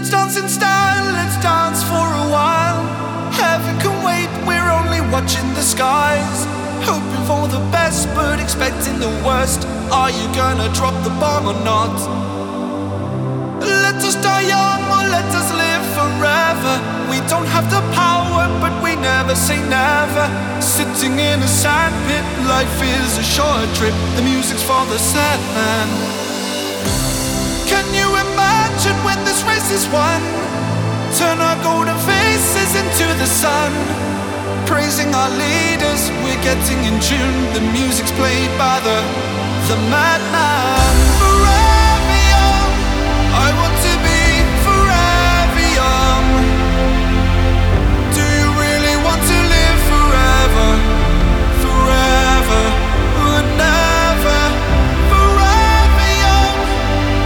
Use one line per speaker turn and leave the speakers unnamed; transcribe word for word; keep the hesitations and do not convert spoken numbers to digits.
Let's dance in style, let's dance for a while. Heaven can wait, we're only watching the skies. Hoping for the best but expecting the worst. Are you gonna drop the bomb or not? Let us die young or let us live forever. We don't have the power but we never say never. Sitting in a sandpit, life is a short trip. The music's for the sad man. Can you imagine when this race is won? Turn our golden faces into the sun. Praising our leaders, we're getting in tune. The music's played by the, the madman.